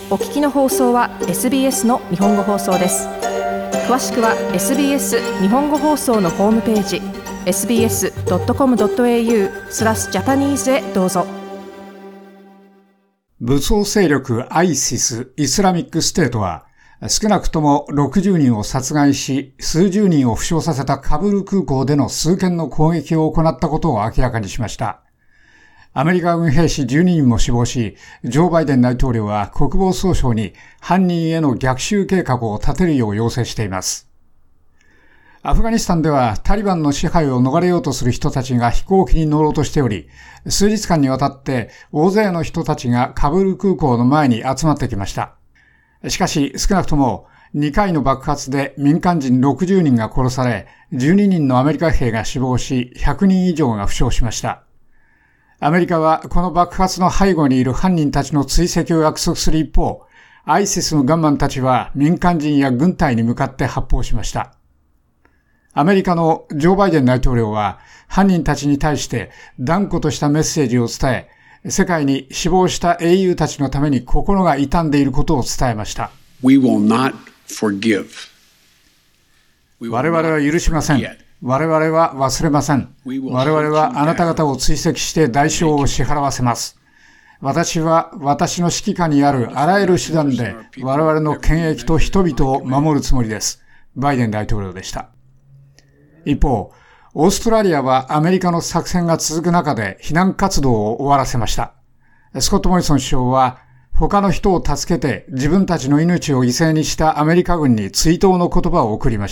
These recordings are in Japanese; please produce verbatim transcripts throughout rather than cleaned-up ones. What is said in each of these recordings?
お聞きの放送は エスビーエス の日本語放送です。詳しくは エスビーエス 日本語放送のホームページ エスビーエスドットコムドットエーユー スラスジャパニーズへどうぞ。 武装勢力 アイシス イスラミックステートは少なくともろくじゅうにんを殺害し数十人を負傷させたカブール空港での数件の攻撃を行ったことを明らかにしました。アメリカ軍兵士じゅうににんも死亡し、ジョー・バイデン大統領は国防総省に犯人への逆襲計画を立てるよう要請しています。アフガニスタンではタリバンの支配を逃れようとする人たちが飛行機に乗ろうとしており、数日間にわたって大勢の人たちがカブール空港の前に集まってきました。しかし少なくともにかいの爆発で民間人ろくじゅうにんが殺され、じゅうににんのアメリカ兵が死亡し、ひゃくにん以上が負傷しました。アメリカはこの爆発の背後にいる犯人たちの追跡を約束する一方、アイシスのガンマンたちは民間人や軍隊に向かって発砲しました。アメリカのジョー・バイデン大統領は犯人たちに対して断固としたメッセージを伝え、世界に死亡した英雄たちのために心が痛んでいることを伝えました。 We will not forgive. 我々は許しません。我々は忘れません。我々はあなた方を追跡して代償を支払わせます。私は私の指揮下にあるあらゆる手段で我々の権益と人々を守るつもりです。バイデン大統領でした。一方、オーストラリアはアメリカの作戦が続く中で避難活動を終わらせました。スコット・モリソン首相は他の人を助けて自分たちの命を犠牲にしたアメリカ軍に追悼の言葉を送りました。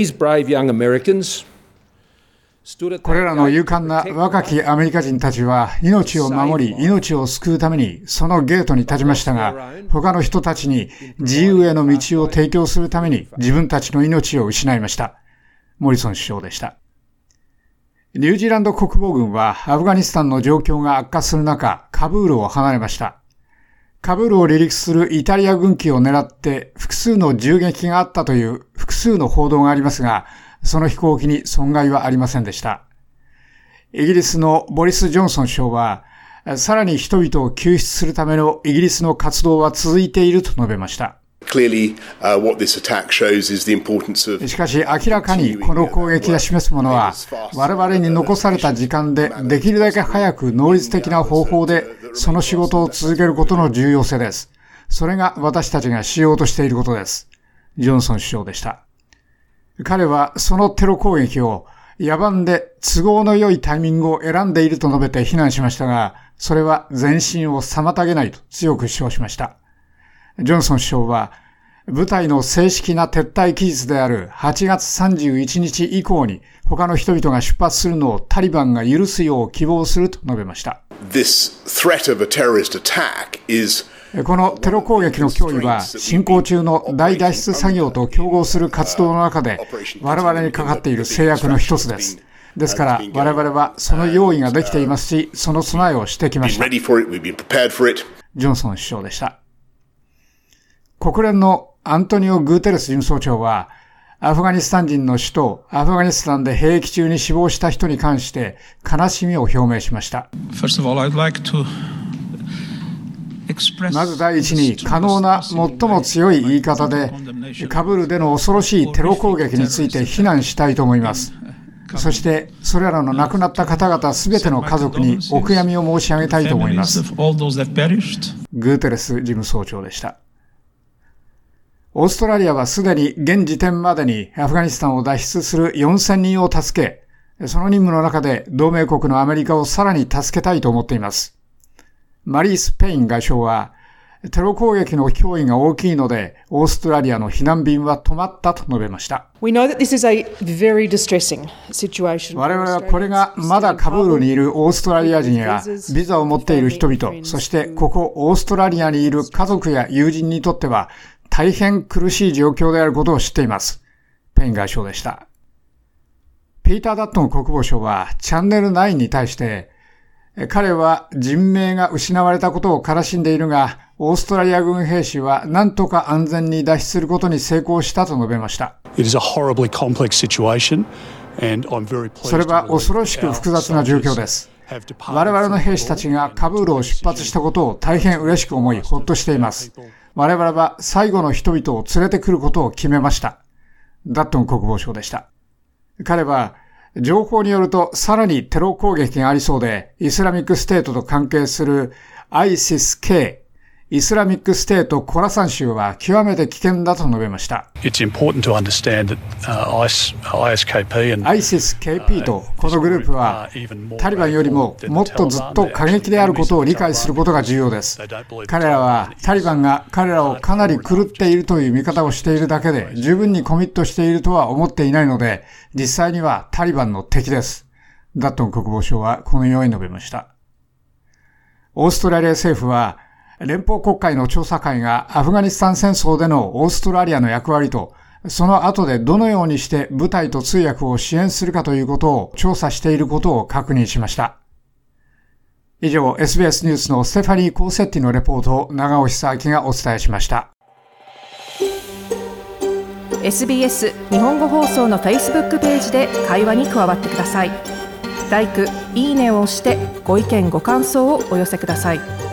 これらの勇敢な若きアメリカ人たちは命を守り、命を救うためにそのゲートに立ちましたが、他の人たちに自由への道を提供するために自分たちの命を失いました。モリソン首相でした。ニュージーランド国防軍はアフガニスタンの状況が悪化する中、カブールを離れました。カブールを離陸するイタリア軍機を狙って複数の銃撃があったという複数の報道がありますが、その飛行機に損害はありませんでした。イギリスのボリス・ジョンソン首相は、さらに人々を救出するためのイギリスの活動は続いていると述べました。 Clearly, uh, what this attack shows is the importance of しかし明らかにこの攻撃が示すものは、我々に残された時間でできるだけ早く能率的な方法でその仕事を続けることの重要性です。それが私たちがしようとしていることです。ジョンソン首相でした。彼はそのテロ攻撃を野蛮で都合の良いタイミングを選んでいると述べて非難しましたが、それは前進を妨げないと強く主張しました。ジョンソン首相は、部隊の正式な撤退期日であるはちがつさんじゅういちにち以降に他の人々が出発するのをタリバンが許すよう希望すると述べました。 This threat of a terrorist attack is このテロ攻撃の脅威は進行中の大脱出作業と競合する活動の中で我々にかかっている制約の一つです。ですから我々はその用意ができていますし、その備えをしてきました。ジョンソン首相でした。国連のアントニオ・グーテレス事務総長は、アフガニスタン人の首都アフガニスタンで兵役中に死亡した人に関して悲しみを表明しました。まず第一に、可能な最も強い言い方でカブールでの恐ろしいテロ攻撃について非難したいと思います。そしてそれらの亡くなった方々すべての家族にお悔やみを申し上げたいと思います。グーテレス事務総長でした。オーストラリアはすでに現時点までにアフガニスタンを脱出するよんせんにんを助け、その任務の中で同盟国のアメリカをさらに助けたいと思っています。マリース・ペイン外相は、テロ攻撃の脅威が大きいので、オーストラリアの避難便は止まったと述べました。 We know that this is a very distressing situation. 我々はこれがまだカブールにいるオーストラリア人やビザを持っている人々、そしてここオーストラリアにいる家族や友人にとっては大変苦しい状況であることを知っています。ペイン外相でした。ピーター・ダットン国防相はチャンネルナインに対して、彼は人命が失われたことを悲しんでいるが、オーストラリア軍兵士は何とか安全に脱出することに成功したと述べました。それは恐ろしく複雑な状況です。我々の兵士たちがカブールを出発したことを大変嬉しく思い、ほっとしています。 我々は最後の人々を連れてくることを決めました。ダットン国防相でした。彼は、情報によるとさらにテロ攻撃がありそうで、イスラミックステートと関係する アイシスケー、イスラミックステートコラサン州は極めて危険だと述べました。 It's important to understand that uh,アイエスケーピー and アイシスケーピー とこのグループはタリバンよりももっとずっと過激であることを理解することが重要です。彼らはタリバンが彼らをかなり狂っているという見方をしているだけで十分にコミットしているとは思っていないので、実際にはタリバンの敵です。ダットン国防相はこのように述べました。オーストラリア政府は連邦国会の調査会がアフガニスタン戦争でのオーストラリアの役割と、その後でどのようにして部隊と通訳を支援するかということを調査していることを確認しました。以上、エスビーエス ニュースのステファニー・コーセッティのレポートを長尾久明がお伝えしました。 エスビーエス 日本語放送の Facebook ページで会話に加わってください。ライク、いいねを押してご意見ご感想をお寄せください。